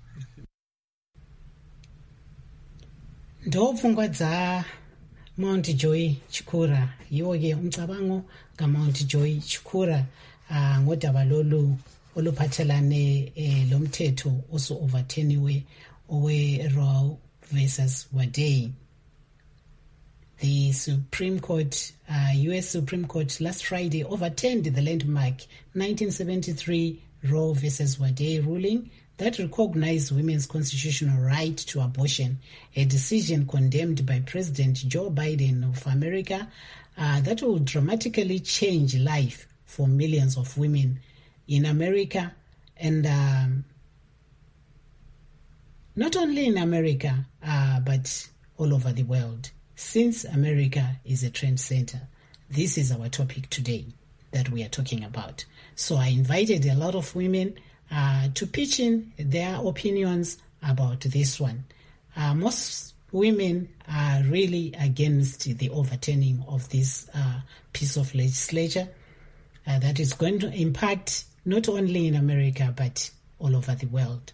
Ndopfungwa dza Mount Joy Chikura iwo-ke umcabango kaMount Joy Chikura ngodaba lolu oluphathelane lo mthetho osu-overturniwe owe-Roe versus Wade. The Supreme Court, U.S. Supreme Court last Friday overturned the landmark 1973 Roe versus Wade ruling that recognized women's constitutional right to abortion, a decision condemned by President Joe Biden of America that will dramatically change life for millions of women in America and not only in America, but all over the world. Since America is a trend center, this is our topic today that we are talking about. So I invited a lot of women to pitch in their opinions about this one. Most women are really against the overturning of this piece of legislation that is going to impact not only in America but all over the world.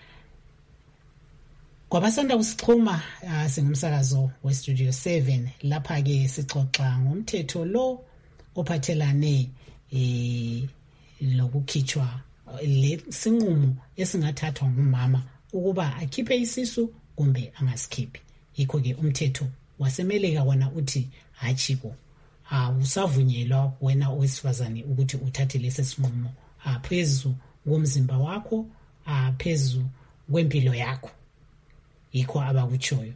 Kwabasanda usixhuma singumsakazo weStudio 7 lapha ke sixoxa ngomthetho lo ophathelane lokukhitshwa lesinqumo esingathathwa ngumama ukuba akhiphe isisu kumbe angasikhiphi. Yikho ke umthetho wasemeleka wona uthi hachiko usavunyelwa wena owesifazane ukuthi uthathe lesi sinqumo phezu komzimba wakho phezu kwempilo yakho. Yikho abakutshoyo.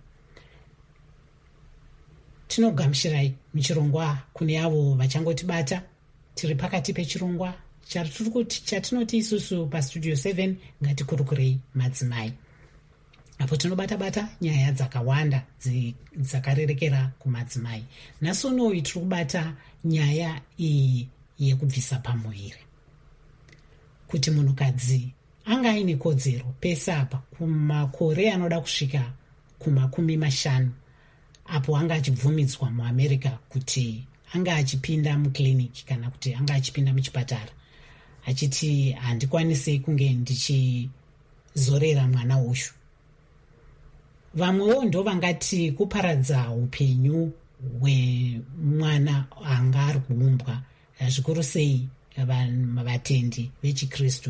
Tinogamushirai muchirongwa kune avo vachangotibata tiri pakati pechirongwa chatinoti isusu paStudio 7 ngatikurukurei madzimai. Apo tinobata-bata nyaya dzakawanda dzakarerekera kumadzimai. Nhasi unowu tiri kubata nyaya iyi yekubvisa pamuviri. Kuti munhukadzi anga aine kodzero pese apa kumakore anoda kusvika kuma50 apo anga achibvumidzwa muAmerica kuti anga achipinda mukiliniki kana kuti anga achipinda muchipatara achiti handikwanisi kunge ndichizorera mwana uyu. Vamwewo ndo vangati kuparadza upenyu hwemwana anga ari kuumbwa, zvikuru sei vatendi vechikristu,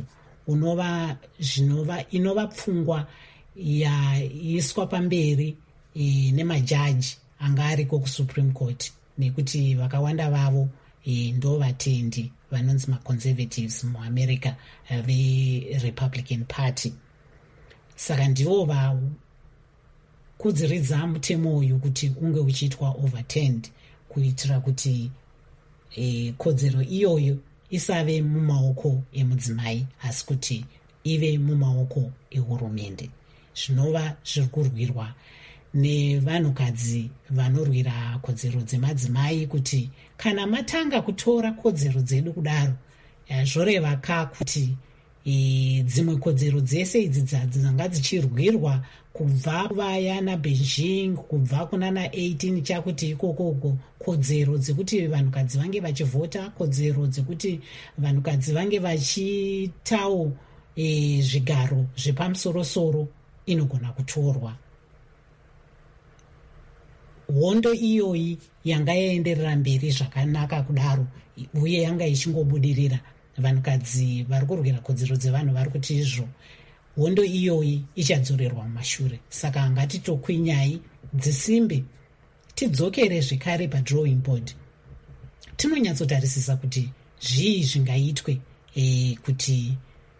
inova pfungwa yaiswa pamberi nemajaji anga ariko kuSupreme Court, nekuti vakawanda vavo ndo vatendi vanonzi maconservatives muAmerica veRepublican Party. Saka ndivo vakudziridza mutemo uyu kuti unge uchiitwa overturned kuitira kuti kodzero iyoyo isave mumaoko emudzimai asi kuti ive mumaoko ehurumende. Zvinova zviri kurwirwa nevanhukadzi vanorwira kodzero dzemadzimai kuti kana matanga kutora kodzero dzedu kudaro, zvoreva kuti dzimwe kodzero dzese idzi dzanga dzichirwirwa kubva kuvayana Beijing, kubva kunana 18 chakuti ikokoko, kodzero dzekuti vanhukadzi vange vachivhota, kodzero dzekuti vanhukadzi vange vachitawo zvigaro zvepamusoro-soro inogona kutorwa. Hondo iyoyi yanga yaenderera mberi zvakanaka kudaro uye yanga ichingobudirira. Vanhukadzi vari kurwira kodzero dzevanhu vari kuti izvo hondo iyoyi ichadzorerwa mumashure. Saka ngatitokwinyai dzisimbe tidzokere zvekare padrawing board. Tinonyatsotarisisa kuti zvii zvingaitwe kuti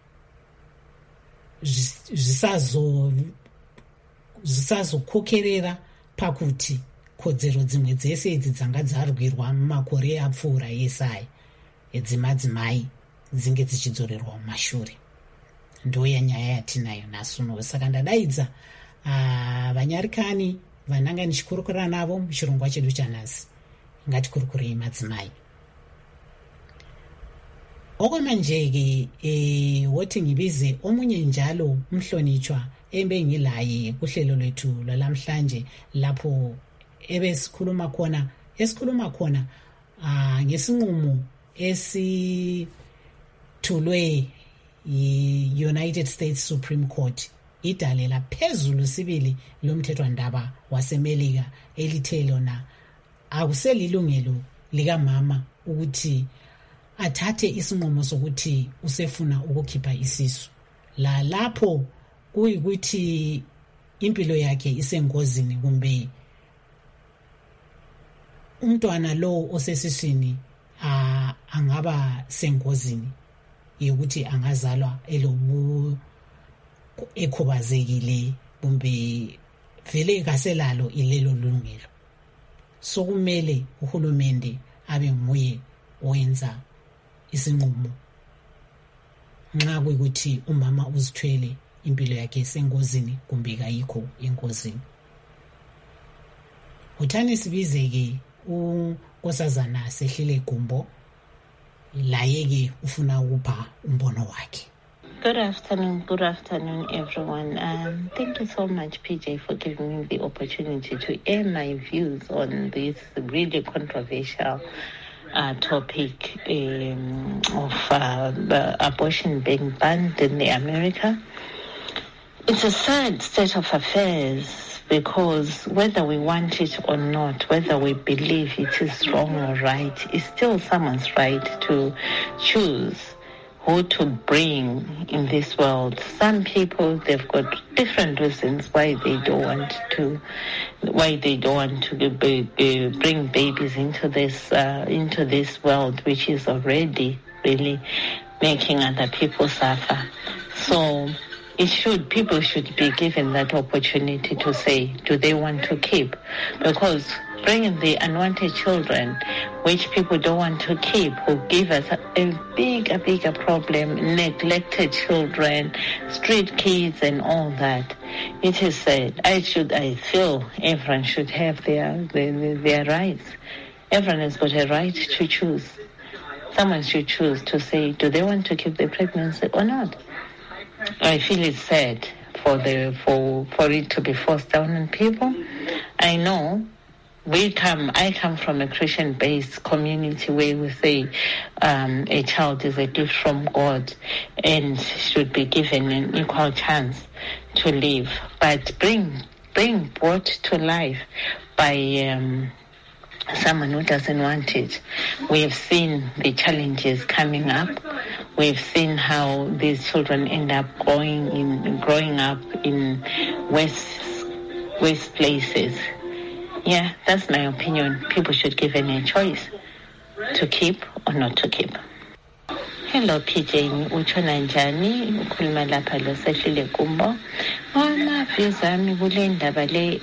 zvisazokokerera pakuti kodzero dzimwe dzese idzi dzanga dzarwirwa mumakore apfuura yesaya edzemadzimai dzinge dzichidzorerwa mumashure. Ndoya nyaya yatinayo nhasi uno. Saka ndadaidza vanyarikani vananga ndichikurukura navo muchirongwa chedu chanhasi. Ngatikurukurei madzimai. Okwamanjeke woti ngibize omunye njalo umhlonitshwa embengilaye kuhlelo lwethu lwalamhlanje lapho esikhuluma khona ngesinqumo esithulwe United States Supreme Court idalela phezulu sibili lomthethwandaba wasemelika elithe lona akuselilungelo likamama ukuthi athathe isinqumo sokuthi usefuna ukukhipha isisu lapho kuyikuthi impilo yakhe isengozini kumbe umntwana lo osesiswini angaba sengozini yokuthi angazalwa ekhubazekile kumbe vele kaselalo ilelo lungelo. Sokumele uhulumende abe nguye oyenza isinqumo nxa kuyikuthi umama uzithwele impilo yakhe isengozini kumbe kayikho engozini. Uthani sibizeke unkosazana Sehlile Gumbo layeke ufuna ukupha umbono wakhe. Good afternoon, everyone. Thank you so much, PJ, for giving me the opportunity to air my views on this really controversial topic of the abortion being banned in America. It's a sad state of affairs because whether we want it or not, whether we believe it is wrong or right, it's still someone's right to choose who to bring in this world. Some people, they've got different reasons why they don't want to bring babies into this world, which is already really making other people suffer. So people should be given that opportunity to say, do they want to keep? Because bringing the unwanted children, which people don't want to keep, will give us a bigger problem. Neglected children, street kids, and all that. It is sad. I feel everyone should have their rights. Everyone has got a right to choose. Someone should choose to say, do they want to keep the pregnancy or not? I feel it's sad for it to be forced down on people. I know. I come from a Christian-based community where we say a child is a gift from God and should be given an equal chance to live. But being brought to life by someone who doesn't want it, we have seen the challenges coming up. We've seen how these children end up growing up in worse places. Yeah, that's my opinion. People should give them a choice to keep or not to keep. Hello, PJ. Uchona njani? Ukhuluma lapha lo Sehlile Gumbo. Ama views ami kule ndaba le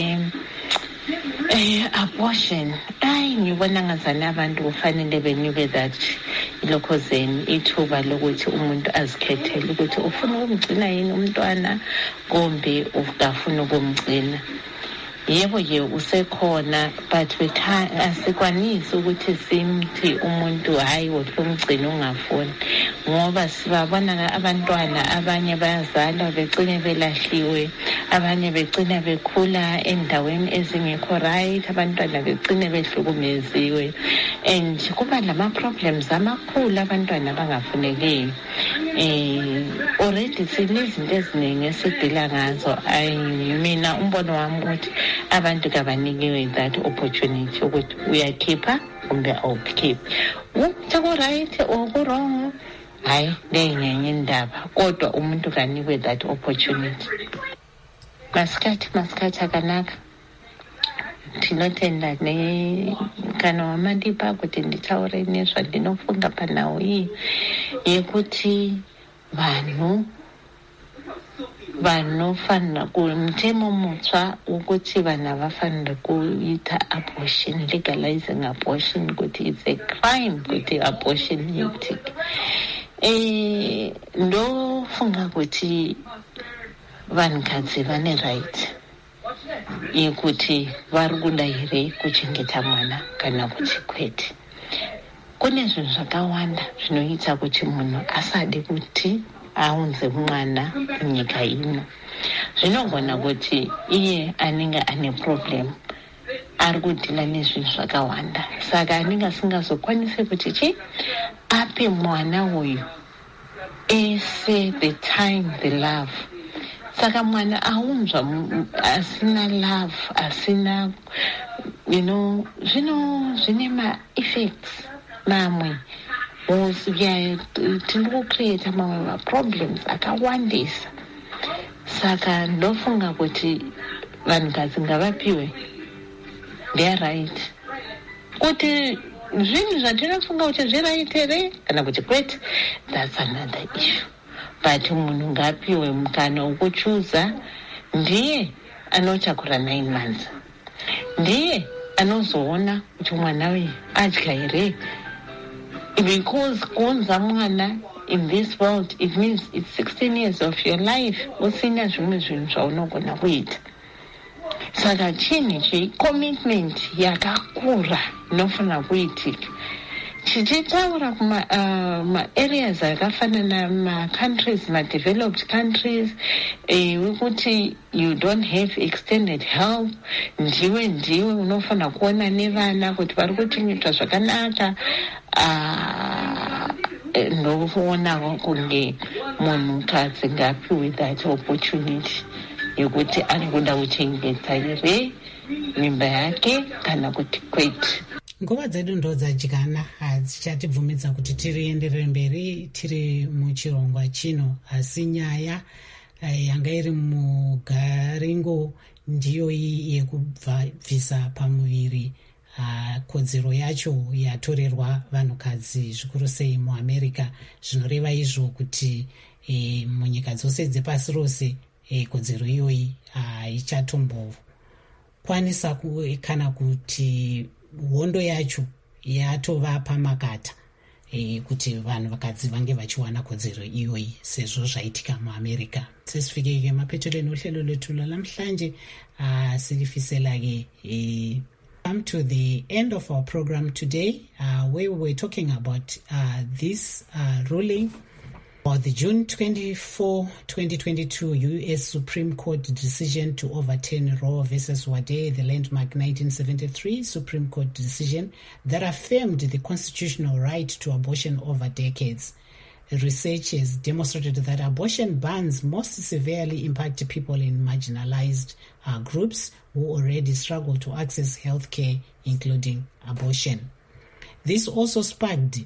abortion. Ngibona ngazana abantu kufanele benyuke that ilokhozeni ithuba lokuthi umuntu azikhethele ukuthi ufuna ukumgcina yini umntwana kumbe ufuna ukumgcina. Yebo usekhona, but asikwanisi ukuthi simthi umuntu hayi wohlumgcina ungafuni, ngoba sibabona abantwana abanye bayazalwa begcine belahliwe, abanye begcina bekhula endaweni ezingekho right, abantwana begcine behlukumeziwe, and kuba lama problems amakhulu abantwana abangafuneki. Already sinezinto eziningi esidila ngazo. Mina umbono wami ukuthi abantu kabanikiwe that opportunity ukuthi uyakhipha kumbe awukhiphi, ukuthi right or wrong, hayi lenye indaba, kodwa umuntu kanikwe that opportunity. Masikhathi akanaka ndinothenda kana wamalipa kuti nditaure nezva ndinofunga panawo iyi yekuti vanofanira mutemo mutsva wokuti vanhu havafanira kuita abortion, legalizing abortion, kuti it's a crime kuti abortion iitike. Ndofunga kuti vanhukadzi vane right yekuti vari kuda here kuchengeta mwana kana kuti kwete. Kune zvinhu zvakawanda zvinoita kuti munhu asade kuti aunze mwana munyika ino. Zvinogona kuti iye anenge ane problem ari kudhila nezvinhu zvakawanda, saka anenge asingazokwanisi kuti ape mwana uyu ese the time, the love. Saka mwana aunzwa asina love, asina, zvine ma-effects mamwe. Tiri kucreata mamwe ma-problems akawandisa. Saka ndofunga kuti vanhukadzi ngavapiwe their right. Kuti zvinhu zvatinofunga kuti zviright here kana kuti kwete, that's another issue. But munhu ngapiwe mukana wekuchuza. Ndiye anotakura 9 months. Ndiye anozoona kuti mwana uyu adya here. Because kuonza mwana in this world, it means it's 16 years of your life. Usina zvimwe zvinhu zvaunogona kuita. Saka chinhu commitment yakakura inofana kuitika. Tichitaura kuma-areas akafanana ma-countries, ma-developed countries, wekuti you don't have extended help, ndiwe unofana kuona nevana kuti vari kuchengetwa zvakanaka. Ndokuona kunge munhukadzi ngapiwe that opportunity yekuti ari kuda kuchengeta here mimba yake kana kuti kwete. Nguva dzedu ndo dzadyana, hadzichatibvumidza kuti tirienderere mberi tiri muchirongwa chino, asi nyaya yanga iri mugaringo ndiyo iyi yekubvisa pamuviri kodzero yacho yatorerwa vanhukadzi zvikuru sei muAmerica. Zvinoreva izvo kuti munyika dzose dzepasi rose kodzero iyoyi ichatombokwanisa kana kuti hondo yacho yatova pamakata kuti vanhukadzi vange vachiwana kodzero iyoyi sezvo zvaitika muAmerica. Sesifike mapeto nohlelo lwetu lamhlanje, silifiselake come to the end of our program today, where we were talking about this ruling or the June 24, 2022 U.S. Supreme Court decision to overturn Roe versus Wade, the landmark 1973 Supreme Court decision that affirmed the constitutional right to abortion over decades. Research has demonstrated that abortion bans most severely impact people in marginalized groups who already struggle to access health care, including abortion. This also sparked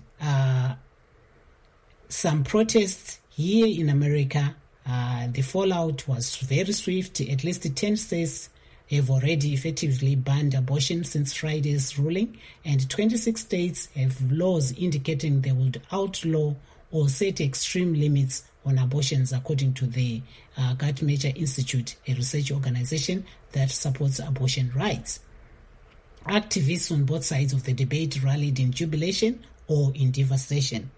some protests here in America. The fallout was very swift. At least 10 states have already effectively banned abortion since Friday's ruling, and 26 states have laws indicating they would outlaw or set extreme limits on abortions, according to the Guttmacher Institute, a research organization that supports abortion rights. Activists on both sides of the debate rallied in jubilation or in devastation.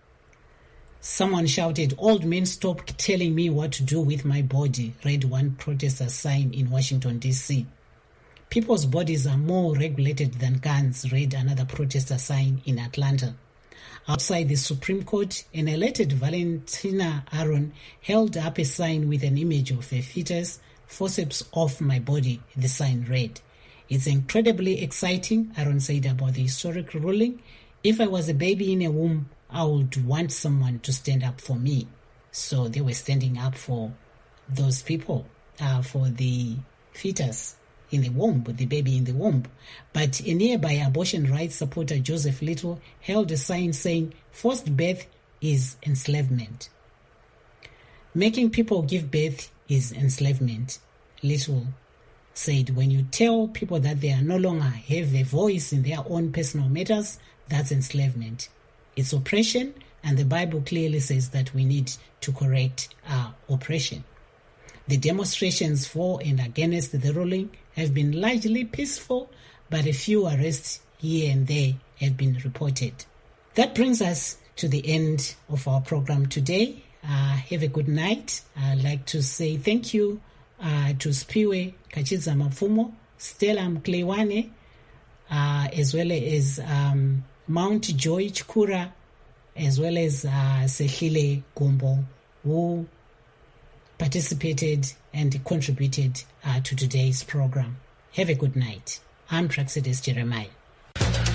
Someone shouted, "Old men, stop telling me what to do with my body," read one protester sign in Washington, D.C. "People's bodies are more regulated than guns," read another protester sign in Atlanta. Outside the Supreme Court, an elected Valentina Aaron held up a sign with an image of a fetus. "Forceps off my body," the sign read. "It's incredibly exciting," Aaron said about the historic ruling. "If I was a baby in a womb, I would want someone to stand up for me." So they were standing up for those people, for the fetus in the womb, the baby in the womb. But a nearby abortion rights supporter, Joseph Little, held a sign saying, "Forced birth is enslavement." "Making people give birth is enslavement," Little said. "When you tell people that they are no longer have a voice in their own personal matters, that's enslavement. It's oppression, and the Bible clearly says that we need to correct our oppression." The demonstrations for and against the ruling have been largely peaceful, but a few arrests here and there have been reported. That brings us to the end of our program today. Have a good night. I'd like to say thank you to Spiwe Kachidza Mapfumo, Stella Mklewane, as well as Mount Joy Chikura, as well as Sehlile Gumbo, who participated and contributed to today's program. Have a good night. I'm Praxidis Jeremiah.